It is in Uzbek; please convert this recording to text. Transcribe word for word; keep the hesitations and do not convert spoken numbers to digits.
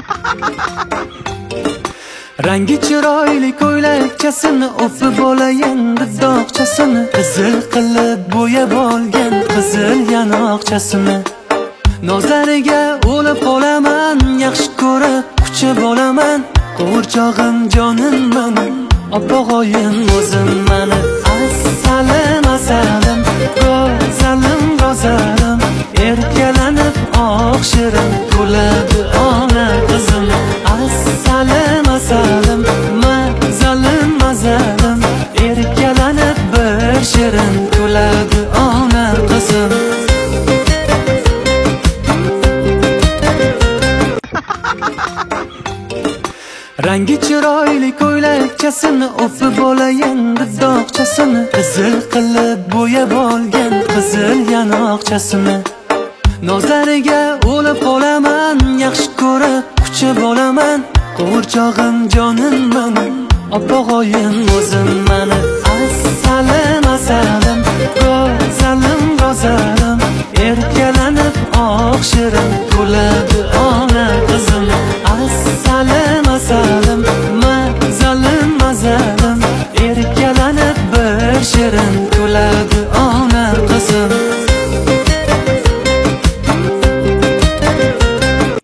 Rangi chiroyli ko'ylakchasini o'pib olayin dog'chasini, qizil qilib bo'yab olgan qizil yanoqchasini. Nozlariga o'lib qolaman, yaxshi ko'rib quchib olaman. Qo'rchog'im jonimman, opog'oyim o'zim mani. Assalim asalim, go'zalim go'zalim, erkalanib oq shirin kuladi ona qizim. Assalim asalim, mazalim mazalim, erkalanib bir shirin kuladi ona qizim. Rangi chiroyli ko'ylakchasini o'pib olayin dog'chasini, qizil qilib bo'yab olgan qizil yanoqchasini. Nozlariga o'lib qolaman, yaxshi ko'rib quchib olaman. Qo'rchog'im jonimman, opog'oyim o'zim mani. Assalim asalim, go'zalim go'zalim, erkalanib oq shirin kuladi ona qizim. Assalim asalim, mazalim mazalim, erkalanib bir shirin